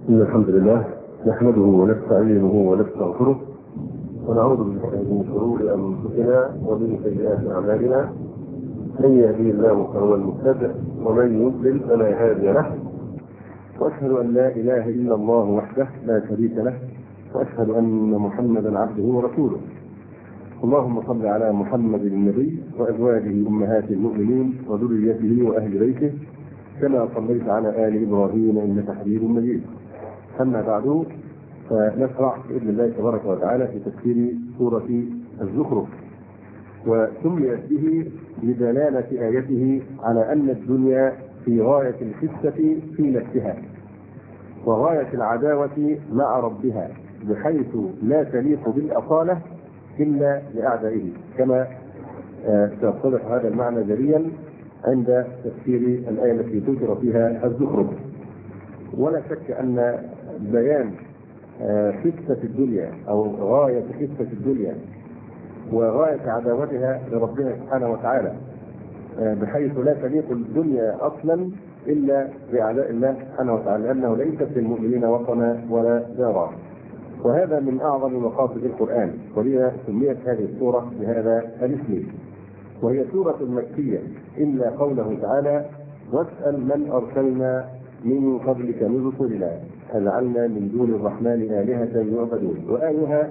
إن الحمد لله نحمده ونستعينه ونستغفره ونعوذ بالله من شرور أنفسنا ومن سيئات أعمالنا. من يهديه الله فهو المهتد ومن يضلل فلا هادي له. وأشهد أن لا إله إلا الله وحده لا شريك له، وأشهد أن محمدا عبده ورسوله. اللهم صل على محمد النبي وأزواجه أمهات المؤمنين وذريته وأهل بيته كما صليت على آل إبراهيم إنك حميد مجيد. أما بعد، فنشرع بإذن الله تبارك وتعالى في تفسير سورة الزخرف، وسميت به لدلالة آيته على أن الدنيا في غاية الخسة في نفسها وغاية العداوة مع ربها، بحيث لا تليق بالأصالة إلا لأعدائه، كما سيتضح هذا المعنى جليا عند تفسير الآية التي ذكر فيها الزخرف. ولا شك أن بيان خسة الدنيا أو غاية خسة الدنيا وغاية عداوتها لربنا سبحانه وتعالى، بحيث لا تليق الدنيا أصلا إلا بأعداء الله سبحانه وتعالى، لأنه ليست للمؤمنين وطنا ولا دارا. وهذا من أعظم مقاصد القرآن، ولذا سميت هذه السورة بهذا الاسم. وهي سورة مكية إلا قوله تعالى: واسأل من أرسلنا من قبلك من رسلنا أجعلنا من دون الرحمن آلهة يعبدون. وآيها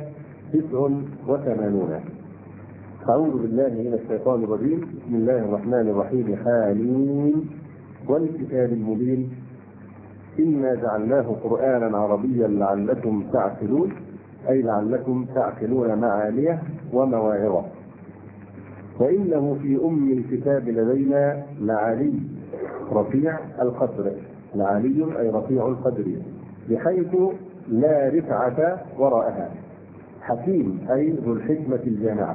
89. أعوذ بالله من الشيطان الرجيم. بسم الله الرحمن الرحيم. حاميم والكتاب المبين إنا جعلناه قرآنا عربيا لعلكم تعقلون، أي لعلكم تعقلون معانيه ومواعظه. وإنه في الكتاب لدينا لعلي رفيع القدر. لعلي أي رفيع القدر، بحيث لا رفعة وراءها. حكيم أي ذو الحكمة الجامعة.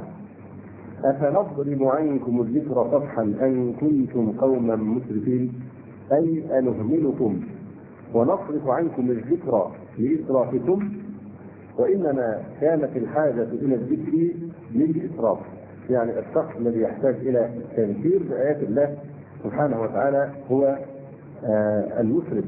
أفنضرب عنكم الذكر صفحا أن كنتم قوما مسرفين، أي أنهملكم ونصرف عنكم الذكر لإسرافكم، وإنما كانت الحاجة إلى الذكر للإسراف، يعني الشخص الذي يحتاج إلى التذكير بآيات الله سبحانه وتعالى هو المسرف،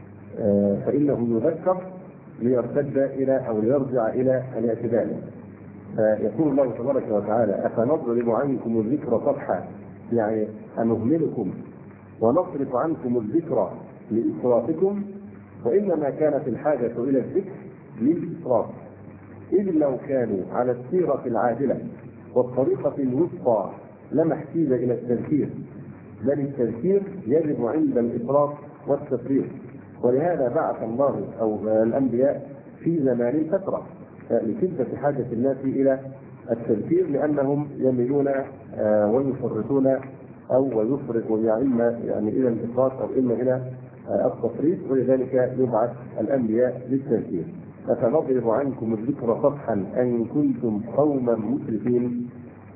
فإنه يذكر ليرتد إلى أو يرجع إلى الاعتدال. فيقول الله تبارك وتعالى: أفنضرب عنكم الذكر صفحا، يعني أنهملكم ونصرف عنكم الذكر لإسرافكم، وإنما كانت الحاجة إلى الذكر للإسراف، إذ لو كانوا على السيرة العادلة والطريقة الوسطى لما احتاج إلى التذكير، بل التذكير يجب عند الإسراف والتفريط. ولهذا بعث الله أو الأنبياء في زمان فترة لشدة حاجة الناس إلى التذكير، لأنهم يميلون ويفرطون أو ويفرط يعني إلى الإفراط أو إما إلى التفريط، ولذلك يبعث الأنبياء للتذكير. أفنضرب عنكم الذكر صفحا أن كنتم قوما مسرفين.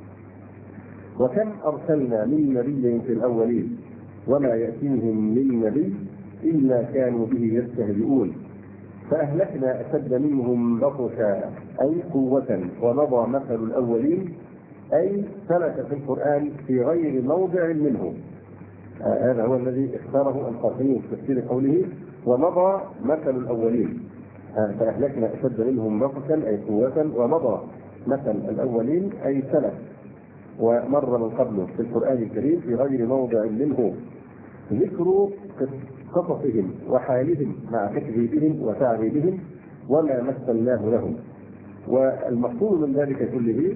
وكم أرسلنا من نبي في الأولين وما يأتيهم من نبي إلا كانوا به يستهزئون فأهلكنا أشد منهم بطشا، أي قوة، ومضى مثل الأولين، أي ثبت في القرآن في غير موضع منه. هذا هو الذي اختاره القاسمي في تفسير قوله: ومضى مثل الأولين. فأهلكنا أشد منهم بطشا أي قوة، ومضى مثل الأولين أي ثبت ومر من قبله في القرآن الكريم في غير موضع منه ذكر قصصهم وحالهم مع تكذيبهم وتعذيبهم وما مثلناه لهم. والمقصود من ذلك كله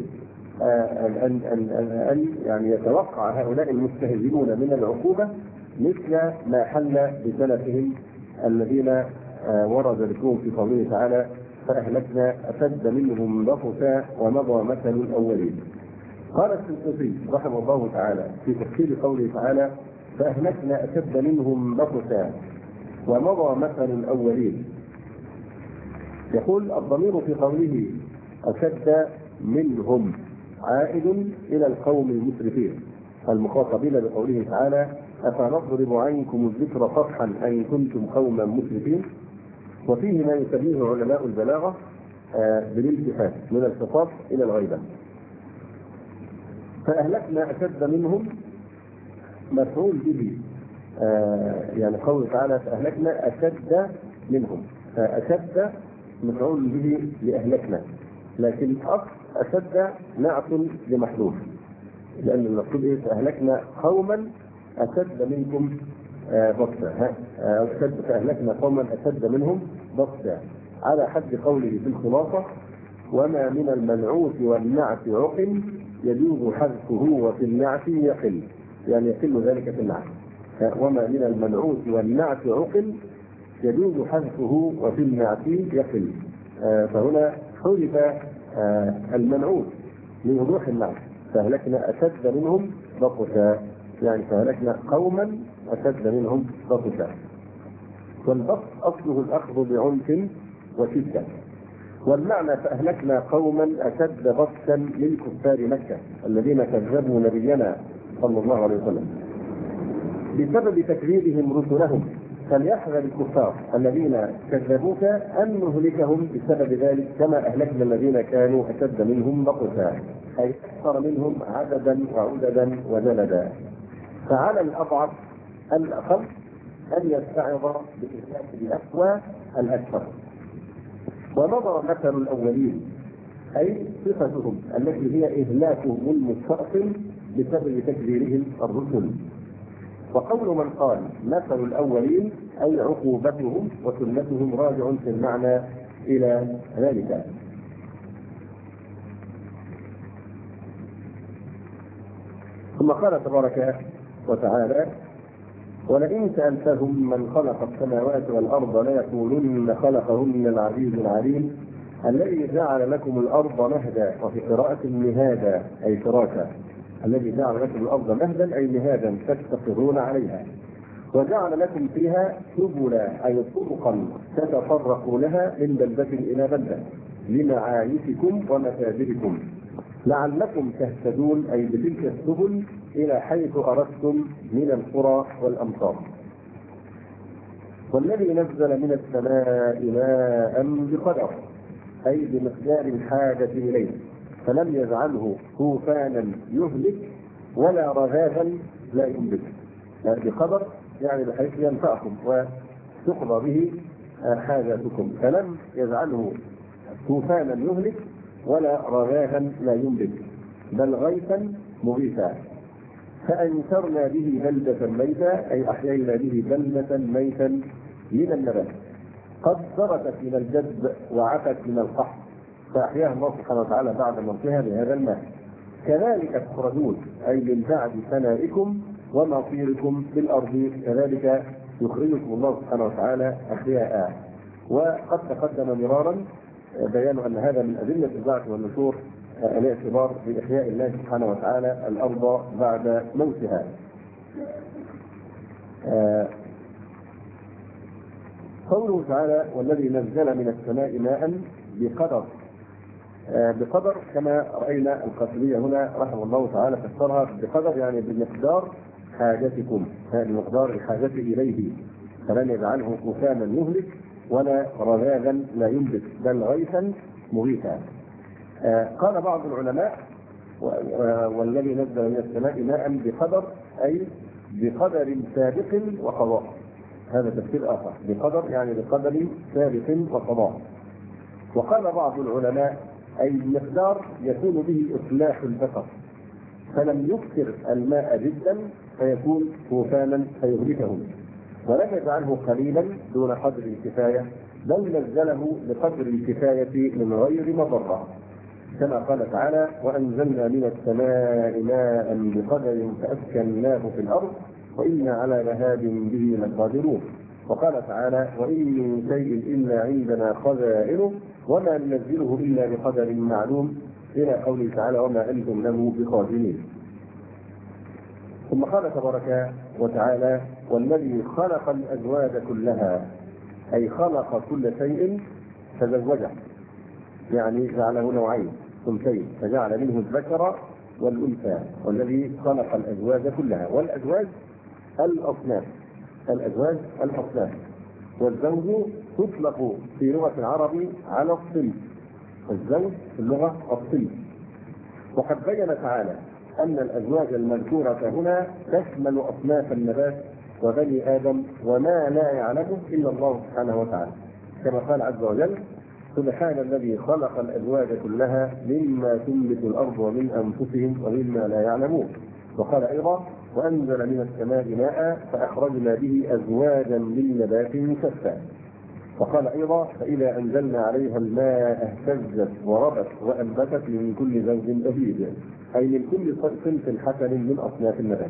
أن يعني يتوقع هؤلاء المستهزئون من العقوبة مثل ما حل بسلفهم الذين ورد ذكرهم في قوله تعالى: فأهلكنا أشد منهم بطشا ومضى مثل الأولين. قال السيوطي رحمه الله تعالى في تفسير قوله تعالى: فأهلكنا أشد منهم بطشا ومضى مثل الأولين، يقول: الضمير في قوله أشد منهم عائد إلى القوم المسرفين المخاطبين بقوله تعالى: أفنضرب عنكم الذكر صفحا أن كنتم قوما مسرفين. وفيه ما يسميه علماء البلاغة بالالتفات من الخطاب إلى الغيبة. فأهلكنا أشد منهم مفعول به، يعني قوله تعالى: فأهلكنا أشد منهم، أشد مفعول به لأهلكنا، لكن أصل أشد نعت لمحذوف، لأن المقصود إيه؟ فأهلكنا قوما أشد منكم بطشا، فأهلكنا قوما أشد منهم بطشا، على حد قوله في الخلاصة: وما من المنعوت والنعت عقل يجوز حذفه وفي النعت يقل، يعني يقل ذلك في النعت. وما من المنعوت والنعت عقل يجوز حذفه وفي النعت يقل. فهنا حذف المنعوت لوضوح النعت، فأهلكنا أشد منهم بطشا، يعني فأهلكنا قوما أشد منهم بطشا. والبطش أصله الأخذ بعنف وشدة، والمعنى فأهلكنا قوما أشد بطشا من كفار مكة الذين كذبوا نبينا صلى الله عليه وسلم بسبب تكذيبهم رسلهم. فليحذر الكفار الذين كذبوك أن نهلكهم بسبب ذلك كما أهلكنا الذين كانوا أشد منهم بطشا، أي أكثر منهم عددا وعددا وجلدا. فعلى الأضعف الأقل أن يستعظ بإهلاك الأقوى الأكثر. ونظر مثل الأولين أي صفتهم التي هي إهلاكهم المستأصل بسبب تكذيبهم الرسل. وقول من قال مثل الأولين أي عقوبتهم وسنتهم راجع في المعنى إلى ذلك. ثم قال تبارك وتعالى: ولئن سألتهم من خلق السماوات والأرض ليقولن خلقهن العزيز العليم الذي جعل لكم الأرض مهدا، وفي قراءة مهادا أي فراشا، الذي جعل لكم الأرض مهدا أي مهادا تستقرون عليها، وجعل لكم فيها سبلا أي طرقا تتفرقوا لها من بلدة إلى بلدة لمعايشكم ومتاجركم لعلكم تهتدون، أي بتلك السبل إلى حيث أردتم من القرى والأمصار. والذي نزل من السماء ماء بقدر أي بمقدار الحاجة إليه، فلم يجعله طوفانا يهلك ولا رذاذا لا ينبت، بقدر يعني بحيث ينفعكم وتقضى به حاجاتكم، فلم يجعله طوفانا يهلك ولا رذاذا لا ينبت، بل غيثا مغيثا. فأنشرنا به بلدة ميتا أي أحيينا به بلدة ميتا من النبات قد ثبتت من الجذب وعفت من القحط، فأحياها الله سبحانه وتعالى بعد موتها بهذا الماء. كذلك تخرجون أي من بعد فنائكم ومصيركم بالأرض، كذلك يخرجكم الله سبحانه وتعالى أحياء. وقد تقدم مرارا بيان أن هذا من أدلة البعث والنشور، الاعتبار بإحياء الله سبحانه وتعالى الأرض بعد موتها. قوله تعالى: والذي نزل من السماء ماء بقدر، بقدر كما رأينا القاسمية هنا رحمه الله تعالى فسرها بقدر يعني بمقدار حاجتكم، بمقدار الحاجة إليه، فلن يجعله طوفانا يهلك ولا رذاذا لا ينبت بل غيثا مغيثا. قال بعض العلماء: والذي نزل من السماء ماء بقدر أي بقدر سابق وقضاء، هذا تفسير آخر، بقدر يعني بقدر سابق وقضاء. وقال بعض العلماء: أي مقدار يكون به إصلاح البشر، فلم يكثر الماء جدا فيكون طوفانا فيهلكهم، ولم يجعله قليلا دون قدر الكفاية، بل نزله بقدر الكفاية من غير مضرة، كما قال تعالى: وأنزلنا من السماء ماء بقدر فأسكناه في الأرض وإنا على ذهاب به لقادرون. وقال تعالى: وإن من شيء إلا عندنا خزائنه وما ننزله إلا بقدر معلوم، إلى قوله تعالى: وما أنتم له بخازنين. ثم قال تبارك وتعالى: والذي خلق الأزواج كلها أي خلق كل شيء فزوجه، يعني جعله نوعين ثلثين، فجعل منه الذكر والأنثى. والذي خلق الأزواج كلها، والأزواج الأصناف، الأزواج الأصناف. والزوج تطلق في لغة العرب على الصنف، الزوج في اللغة الصنف. وقد بين تعالى أن الأزواج المذكورة هنا تشمل أصناف النبات وبني آدم وما لا يعلمه إلا الله سبحانه وتعالى، كما قال عز وجل: سبحان الذي خلق الأزواج كلها مما تنبت الأرض ومن أنفسهم ومما لا يعلمون. وقال أيضا: وأنزل من السماء ماء فأخرجنا به أزواجا من نبات شتى. وقال أيضا: فإذا أنزلنا عليها الماء اهتزت وربت وأنبتت من كل زوج بهيج، أي من كل صنف حسن من أصناف النبات.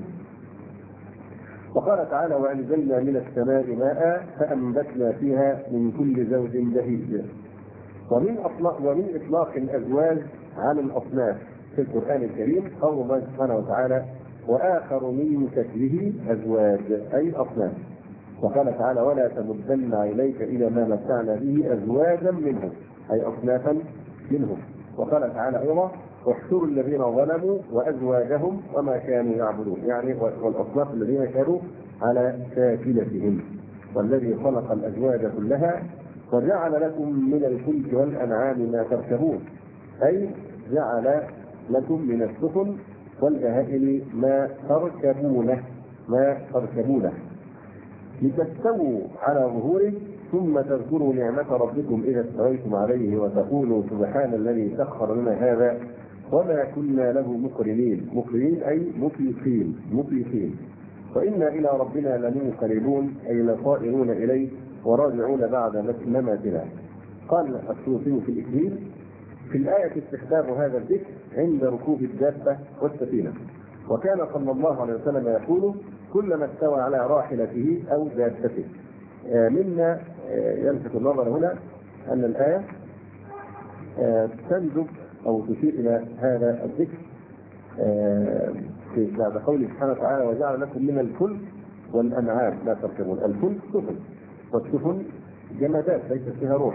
وقال تعالى: وأنزلنا من السماء ماء فأنبتنا فيها من كل زوج بهيج. ومن إطلاق الأزواج على الأصناف في القرآن الكريم قول الله سبحانه وتعالى: وآخر من شكله أزواج، أي أصناف. وقال تعالى: ولا تمدن عينيك إلى ما متعنا به أزواجا منهم، أي أصنافا منهم. وقال تعالى أيضا: واحشروا الذين ظلموا وأزواجهم وما كانوا يعبدون، يعني والأصناف الذين كانوا على شاكلتهم. والذي خلق الأزواج كلها وجعل لكم من الفلك والأنعام ما تركبون، أي جعل لكم من السفن والبهائم ما تركبونه لتستووا على ظهوره ثم تذكروا نعمة ربكم إذا استويتم عليه وتقولوا سبحان الذي سخر لنا هذا وما كنا له مقرنين أي مطيقين وإنا إلى ربنا لمنقلبون، أي لصائرون إليه وراجعون بعد مماتنا. قال السيوطي في الإكليل: في الآية استحباب هذا الذكر عند ركوب الدابة والسفينة. وكان صلى الله عليه وسلم يقول: كلما استوى على راحلته أو دابته. مما يلفت النظر هنا أن الآية تندب أو تشير إلى هذا الذكر بعد قوله سبحانه وتعالى: وجعل لكم من الفلك والأنعام ما تركبون. الفلك سفن، والسفن جمادات ليست فيها روح.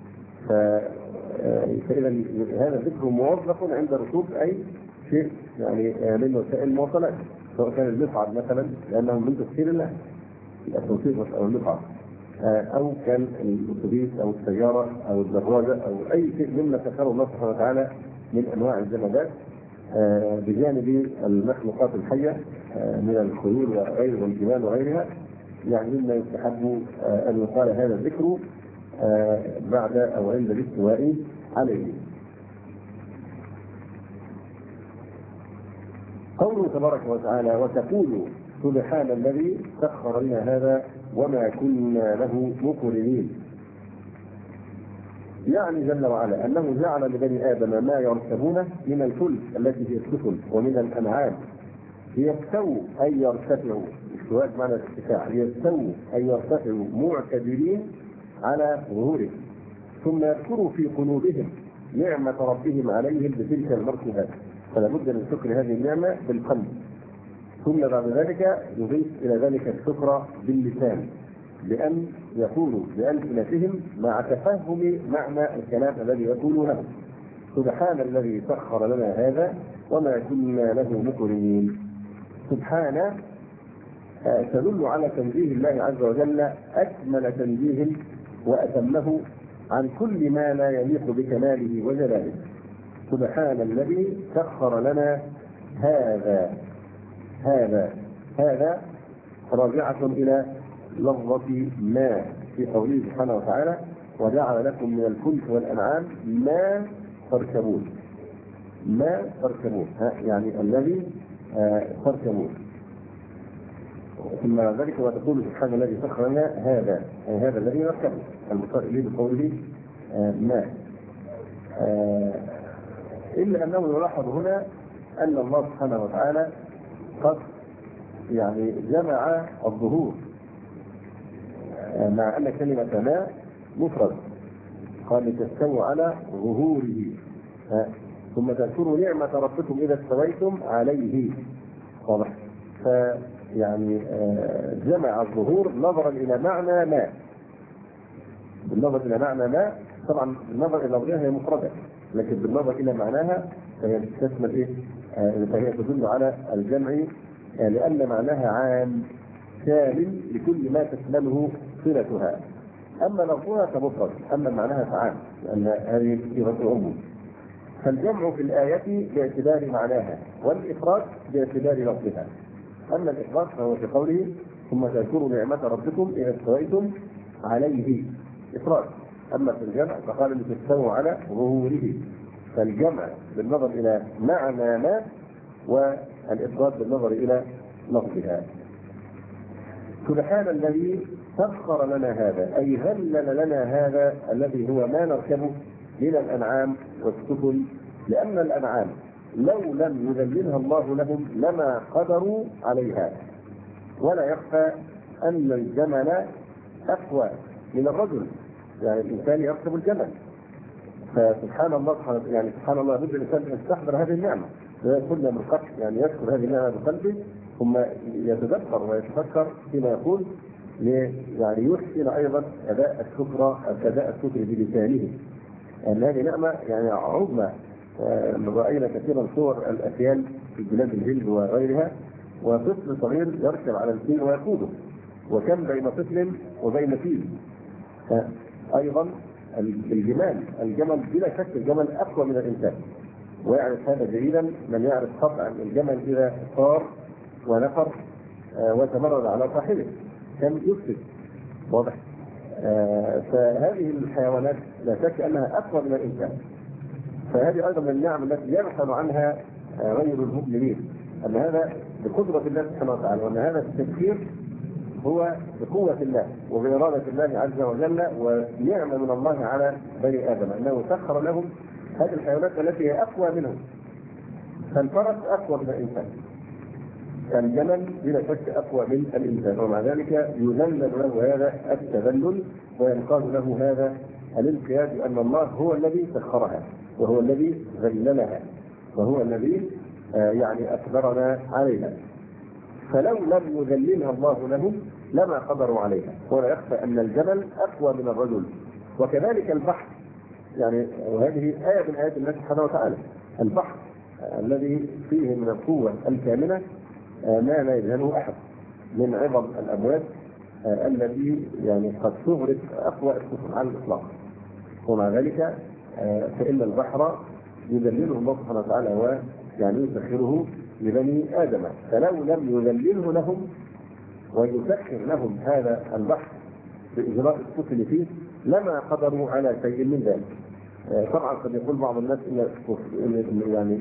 فإذا هذا الذكر موظف عند ركوب أي شيء يعني من وسائل المواصلات، سواء كان المصعد مثلا لأنه من تسخير الله، التوصيل أو المصعد، أو كان الأتوبيس أو السيارة أو الدراجة أو أي شيء مما سخره الله سبحانه وتعالى من أنواع الجمادات، بجانب المخلوقات الحية من الخيول وغير والجبال وغيرها. يعني مما يستحب أن يقال هذا الذكر بعد أو عند الاستواء عليه. قوله تبارك وتعالى: وتقول سبحان الذي سخر لنا هذا وما كنا له مقرنين. يعني جل وعلا أنه جعل لبني آدم ما يركبونه من الفلك التي هي السفن ومن الأنعام ليستووا أي يرتفعوا، استواء معنى الارتفاع، ليستووا أي يرتفعوا معتدلين على ظهورهم، ثم يذكروا في قلوبهم نعمة ربهم عليهم بتلك المركبات، فلا بد من شكر هذه النعمة بالقلب، ثم بعد ذلك يضيف إلى ذلك الشكر باللسان بأن يقولوا بألسنتهم مع تفهم معنى الكلام الذي يقولونه: سبحان الذي سخر لنا هذا وما كنا له مقرنين. سبحانه تدل على تنزيه الله عز وجل أكمل تنزيه وأتمه عن كل ما لا يليق بكماله وجلاله. سبحان الذي سخر لنا هذا راجعة إلى لفظة ما في قوله سبحانه وتعالى: وجعل لكم من الفلك والأنعام ما تركبون. يعني الذي تركبون. ثم ذلك وتقول سبحان الذي سخر لنا هذا، يعني هذا الذي نركبه، المشار إليه بقوله ما. إلا أنه يلاحظ هنا أن الله سبحانه وتعالى قد يعني جمع الظهور، مع أن كلمة ما مفرد، قال لتستووا على ظهوره، ثم تذكروا نعمة ربكم إذا استويتم عليه. واضح؟ فيعني جمع الظهور نظرا إلى معنى ما. بالنظر إلى معنى ما، طبعا بالنظر إلى لفظها هي مفردة، لكن بالنظر إلى معناها فهي تشمل إيه؟ فهي تدل على الجمع، لأن معناها عام شامل لكل ما تشمله صلتها. أما لفظها فمفرد، أما معناها فعام، لأن هذه صيغة عموم. فالجمع في الآية باعتبار معناها، والإفراد باعتبار لفظها. أما الإفراد فهو في قوله: ثم تذكروا نعمة ربكم إذا استويتم عليه، إفراد. أما في الجمع فقال لتستووا على ظهوره، فالجمع بالنظر إلى معنى ما، والإفراد بالنظر إلى لفظها. سبحان الذي سخر لنا هذا، أي ذلل لنا هذا الذي هو ما نركبه من الأنعام والسفن، لأن الأنعام لو لم يذللها الله لهم لما قدروا عليها. ولا يخفى أن الجمل أقوى من الرجل، يعني الإنسان يركب الجمل، فسبحان الله يعني سبحان الله بد الإنسان أن يستحضر هذه النعمة كلها من قبل، يعني يذكر هذه النعمة بقلبه ثم يتدبر ويتفكر فيما يقول، يعني يحسن أيضا أداء الشكر بلسانه، أن هذه نعمة يعني عظمى. رأينا كثيرا صور الأفيال في بلاد الهند وغيرها، وطفل صغير يركب على الفيل ويقوده، وكم بين طفل وبين فيل. أيضا الجمل بلا شك الجمل أقوى من الإنسان، ويعرف هذا جيدا من يعرف طبعا الجمل إذا صار ونفر وتمرد على صاحبه كم يفسد، واضح. فهذه الحيوانات لا شك أنها أقوى من الإنسان، فهذه أيضا من النعم التي يغفل عنها غير المؤمنين، أن هذا بقدرة الله سبحانه وتعالى، وأن هذا التسخير هو بقوة الله وبإرادة الله عز وجل، ونعمة من الله على بني آدم أنه سخر لهم هذه الحيوانات التي هي أقوى منهم. فالفرس أقوى من الإنسان، الجمل بلا شك أقوى من الإنسان، ومع ذلك يذلل له هذا التذلل وينقاد له هذا الانقياد، لأن الله هو الذي سخرها وهو الذي ذللها وهو الذي يعني أكبرنا عليها. فلو لم يذللها الله لهم لما قدروا عليها. ولا يخفى أن الجبل أقوى من الرجل، وكذلك البحر، يعني وهذه آية من آيات الله سبحانه وتعالى. البحر الذي فيه من القوة الكامنة ما لا يجهله أحد من عظم الأمواج التي يعني قد تغرق أقوى السفن على الإطلاق، ومع ذلك فإن البحر يذلله الله سبحانه وتعالى ويعني يسخره لبني آدم. فلو لم يذلله لهم ويسخر لهم هذا البحر بإجراء السفن فيه لما قدروا على شيء من ذلك. طبعا قد يقول بعض الناس إن يعني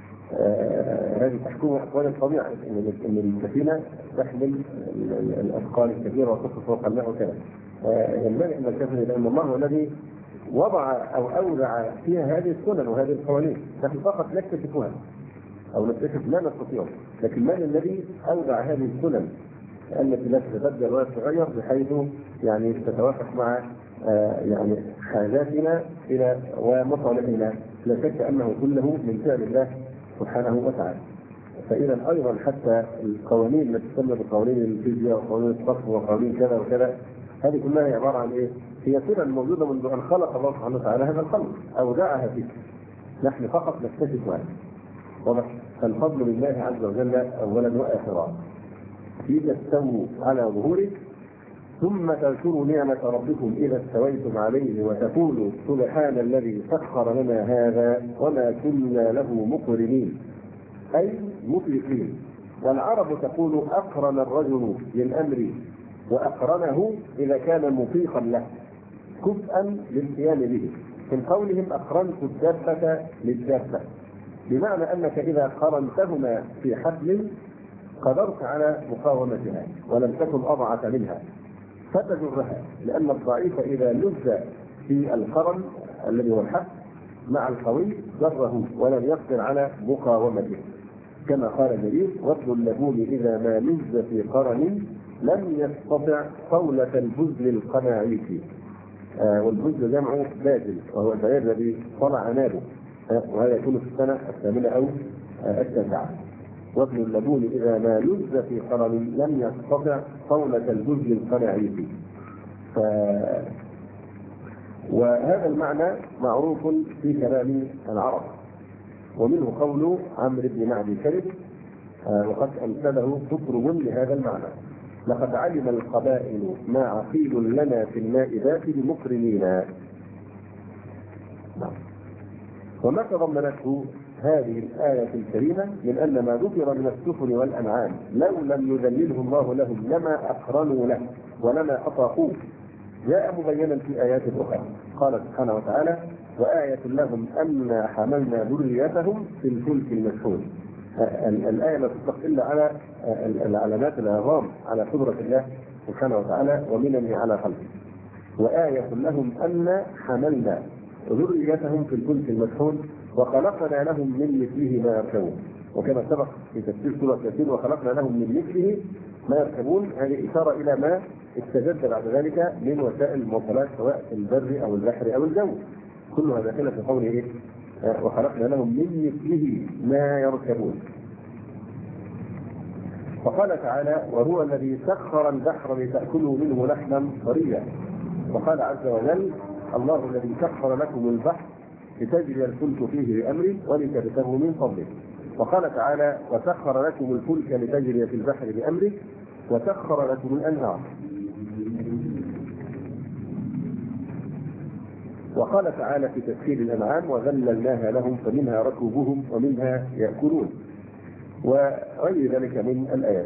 هذه تحكم أحوال الطبيعة، إن السفينة تحمل الأثقال الكبيرة وتصل فوق الماء وكذا. ينبغي أن ننتبه لأن الله هو الذي وضع أو أودع فيها هذه السنن وهذه القوانين، نحن فقط نكتشفها أو نكتشف ما نستطيع، لكن من الذي أودع هذه السنن التي لا تتبدل ولا تتغير بحيث يعني تتوافق مع يعني حاجاتنا إلى ومصالحنا؟ لا شك أنه كله من فعل الله سبحانه وتعالى. فإذا أيضا حتى القوانين التي تسمى بقوانين الفيزياء وقوانين الصرف وقوانين كذا وكذا، هذه كلها عبارة عن إيه؟ هي سنن موجودة منذ أن خلق الله سبحانه وتعالى هذا الخلق، أودعها فيه، نحن فقط نكتشفها. واضح؟ فالفضل لله عز وجل أولا وآخرا. في تستووا على ظهوره ثم تذكروا نعمة ربكم إذا استويتم عليه وتقولوا سبحان الذي سخر لنا هذا وما كنا له مقرنين، أي مطلقين. والعرب تقول أقرن الرجل للأمر وأقرنه إذا كان مطيقا له كفءا للقيام به. من قولهم أقرنت الدابة للدابة، بمعنى أنك إذا قرنتهما في حبل قدرت على مقاومتها ولم تكن أضعف منها فتجرها، لأن الضعيف إذا لز في القرن الذي هو الحبل مع القوي جره ولم يقدر على مقاومته، كما قال جرير: وابن اللبون إذا ما لز في قرن لم يستطع طولة البزل القناعيس. والبزل جمع باجل، وهو البعير الذي طلع نابه، وهذا يكون في السنة الثامنة أو التاسعة. وابن اللبون إذا ما لز في قرن لم يستطع طولة البزل القناعيس. وهذا المعنى معروف في كلام العرب، ومنه قول عمرو بن معدي كرب وقد أمثله تطرب لهذا المعنى: لقد علم القبائل ما عقيل لنا في الماء ذات المقرنين. وما تضمنته هذه الآية الكريمة من أن ما ذكر من السفن والأنعام لو لم يذلله الله لهم لما أقرنوا له ولما أطاقوه، جاء مبينا في آيات أخرى. قال سبحانه وتعالى: وآية لهم أنا حملنا ذريتهم في الفلك المشحون. الآية لا تطلق إلا على العلامات العظام على قدرة الله سبحانه وتعالى ومننه على خلقه. وآية لهم أنا حملنا ذريتهم في الفلك المشحون وخلقنا لهم من مثله ما يركبون. وكما سبق في تفسير سورة ياسين: وخلقنا لهم من مثله ما يركبون، هذه إشارة إلى ما استجد بعد ذلك من وسائل المواصلات سواء في البر أو البحر أو الجو، كلها داخلة في قوله إيه؟ وخلقنا لهم من مثله ما يركبون. وقال تعالى: وهو الذي سخر البحر لتأكلوا منه لحما طريا. وقال عز وجل: الله الذي سخر لكم البحر لتجري الفلك فيه بأمره ولتبتغوا من فضله. وقال تعالى: وسخر لكم الفلك لتجري في البحر بأمره وسخر لكم الأنهار. وقال تعالى في تفسير الأنعام: وذللناها لهم فمنها ركوبهم ومنها يأكلون، وغير ذلك من الآيات.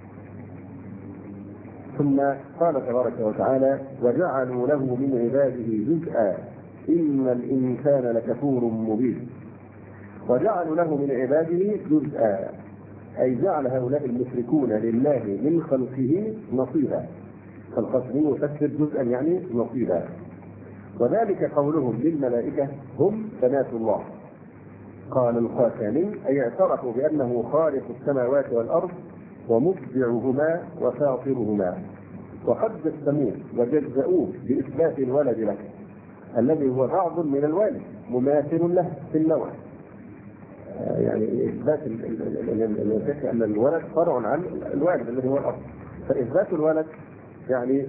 ثم قال تبارك وتعالى: وجعلوا له من عباده جزءا إن الإنسان لكفور مبين. وجعلوا له من عباده جزءا، أي جعل هؤلاء المشركون لله من خلقه نصيبا. فالقصدين يفسر جزءا يعني نصيبا. وذلك قولهم للملائكة: هم بنات الله. قال القاسمي: أي اعترفوا بأنه خالق السماوات والأرض ومبدعهما وفاطرهما، وقد جسموه وجزأوه بإثبات الولد له الذي هو بعض من الوالد مماثل له في النوع. يعني إثبات أن الولد فرع عن الوالد الذي هو الأب، فإثبات الولد يعني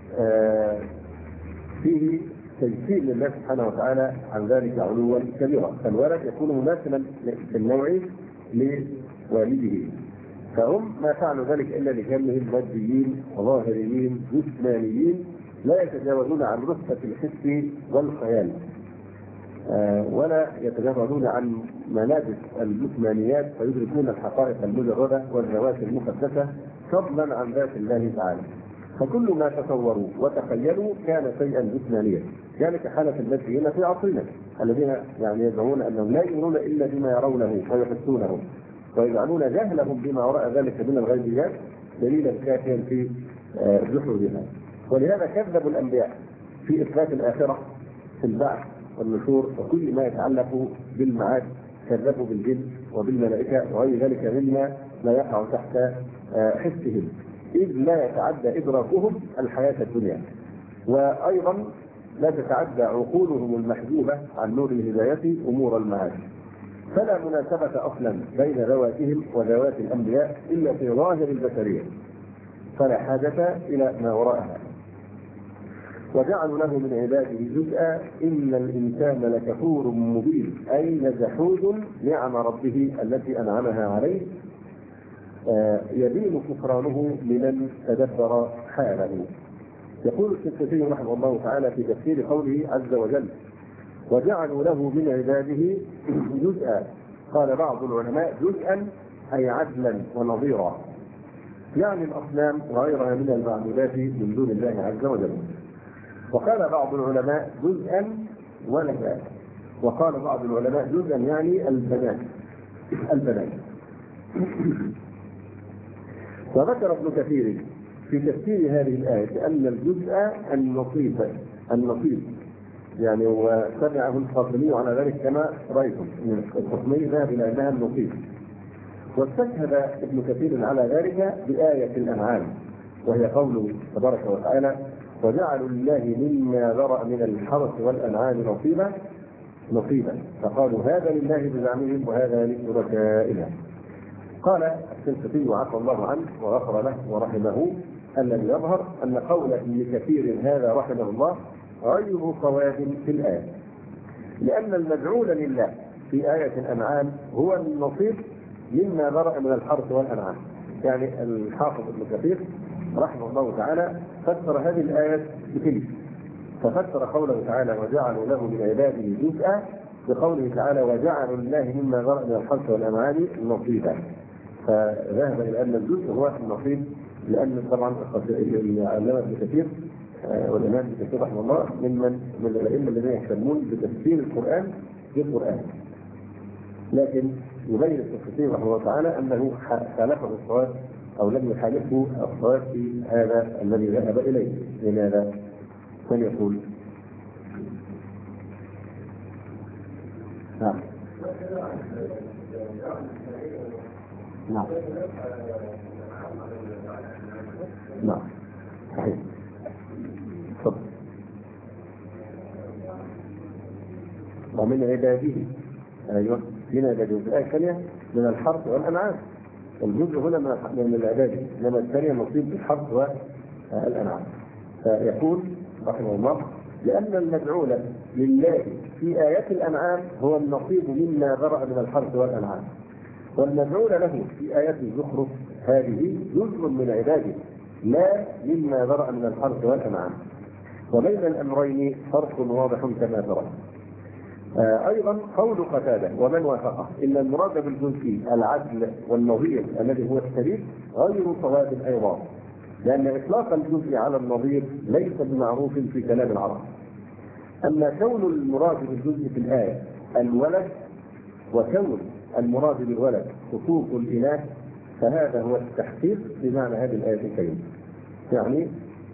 فيه تجسيم لله سبحانه وتعالى عن ذلك علوا كبيرا. فالولد يكون مماثلا في النوع لوالده، فهم ما فعلوا ذلك إلا لكونهم ماديين ظاهريين جسمانيين لا يتجاوزون عن رتبة الحس والخيال، ولا يتجاوزون عن منابت الجسمانيات فيدركون الحقائق المجردة والذوات المقدسة فضلا عن ذات الله تعالى. فكل ما تصوروا وتخيلوا كان شيئا جسمانيا. ذلك حالة الماديين في عصرنا الذين يعني يدعون انهم لا يؤمنون الا بما يرونه ويحسونه، ويجعلون جهلهم بما وراء ذلك من الغيبيات دليلا كافيا في جحودها. ولهذا كذبوا الانبياء في اثبات الاخره في البعث والنشور وكل ما يتعلق بالمعاد، كذبوا بالجن وبالملائكه وغير ذلك مما لا يقع تحت حسهم، إذ لا يتعدى إدراكهم الحياة الدنيا، وأيضا لا تتعدى عقولهم المحجوبة عن نور الهداية أمور المعاد. فلا مناسبة أصلا بين ذواتهم وذوات الأنبياء إلا في ظاهر البشرية، فلا حاجة إلى ما وراءها. وجعلوا له من عباده جزءا إن الإنسان لكفور مبين، أي لجحود نعم ربه التي أنعمها عليه، يبين كفرانه لمن تدبر حاله. يقول السكتي رحمه الله تعالى في تفسير قوله عز وجل: وجعلوا له من عباده جزءا. قال بعض العلماء: جزءا أي عدلا ونظيرا، يعني الأصنام وغيرها من المعبودات من دون الله عز وجل. وقال بعض العلماء: جزءا ولدا. وقال بعض العلماء: جزءا يعني البنات. وذكر ابن كثير في تفسير هذه الآية أن الجزء النصيب يعني وسمعه الفاطمي على ذلك كما رأيتم الفاطمي ذهب إلى أنها النصيب. واستشهد ابن كثير على ذلك بآية الأنعام وهي قوله تبارك وتعالى: وجعلوا لله مما ذرأ من الحرث والأنعام نصيبا فقالوا هذا لله بزعمهم وهذا لشركائنا. قال السلفي عفى الله عنه وغفر له ورحمه: الذي يظهر أن قول ابن كثير هذا رحمه الله غير صواب في الآية، لأن المجعول لله في آية الأنعام هو النصيب مما ذرأ من الحرث والأنعام. يعني الحافظ ابن كثير رحمه الله تعالى فسر هذه الآية بكلمة، ففسر قوله تعالى: وجعلوا له من عباده جزءا بقوله تعالى: وجعلوا لله مما ذرأ من الحرث والأنعام نصيبا، فذهب إلى أن الجزء هو النصيب، لأن طبعا العلامة ابن كثير والإمام ابن كثير رحمه الله من الأئمة الذين يهتمون بتفسير القرآن بالقرآن. لكن يبين ابن كثير رحمه الله تعالى أنه خالفه الصواب أو لم يخالفه الصواب في هذا الذي ذهب إليه. لماذا؟ من يقول؟ نعم نعم نعم صحيح. تفضل. ومن عباده، ايوه من عباده الآية الثانية من الحرث والأنعام. الجزء هنا من العباده، انما الثانية نصيب بالحرث والأنعام. فيقول رحمه الله: لأن المدعو لله في آيات الأنعام هو النصيب مما ذرأ من الحرث والأنعام، والمدعو له في آيات الزخرف هذه جزء من عباده لا مما ذرأ من الحرث والأنعام. وبين الأمرين فرق واضح كما ترى. أيضا قول قتادة ومن وافقه إن المراد بالجزء العدل والنظير الذي هو الشريك غير صواب أيضا، لأن إطلاق الجزء على النظير ليس بمعروف في كلام العرب. أما كون المراد بالجزء في الآية الولد، وكون المراد بالولد خصوص الإناث، فهذا هو التحقيق بمعنى هذه الآية الكريمة. يعني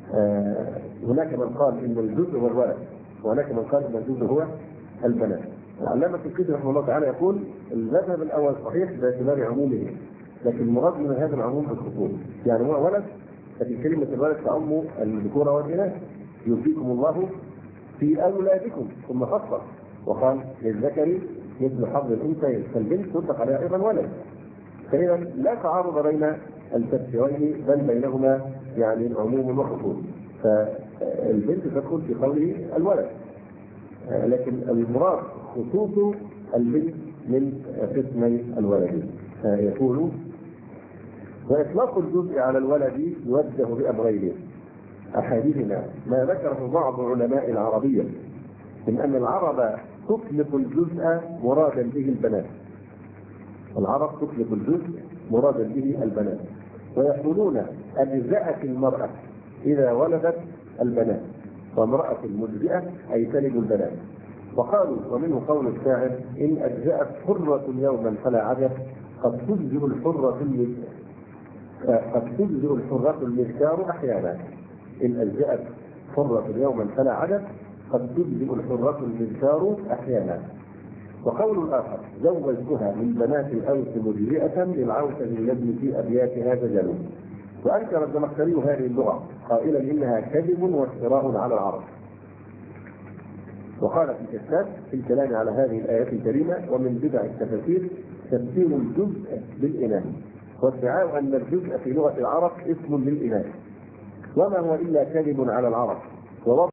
هناك من قال إن الجزء هو الولد، وهناك من قال إن الجزء هو البنات. العلامة القيسي رحمه الله تعالى يقول المذهب الأول صحيح باعتبار عمومه، لكن المراد من هذا العموم بالخصوص، يعني هو ولد، لكن كلمة الولد تعم الذكور والإناث. يوصيكم الله في أولادكم، ثم فصل وقال للذكر مثل حظ الأنثيين، فالبنت تطلق عليها أيضا ولد. فإذا لا تعارض بين التفسيرين، بل بينهما يعني عموم وخصوص. فالبنت تدخل في قوله الولد، لكن المراد خصوص البنت من قسمي الولد. يقول: وإطلاق الجزء على الولد يوجه بأمرين: أحدهما ما ذكره بعض علماء العربية من أن العرب تطلق الجزء مرادا به البنات. العرب تطلق الجزء مرادا به البنات، ويقولون أجزأت المرأة إذا ولدت البنات، وامرأة مجزئة أي تلد البنات. وقالوا: ومنه قول الشاعر: إن أجزأت حرة يوما فلا عجب، قد تجزئ الحرة المذكار أحيانا. إن أجزأت حرة يوما فلا عجب، قد تجزئ الحرة المذكار أحيانا. وقول الآخر: زوجتها من بنات الأوس مجزئة للعوسة الذي في أبياتها زجل. وأنكر الزمخشري هذه اللغة قائلا إنها كذب وافتراء على العرب. وقال في كتاب في الكلام على هذه الآيات الكريمة: ومن بدع التفاسير تفسير الجزء بالإناث، وادعاء أن الجزء في لغة العرب اسم للإناث، وما هو إلا كذب على العرب.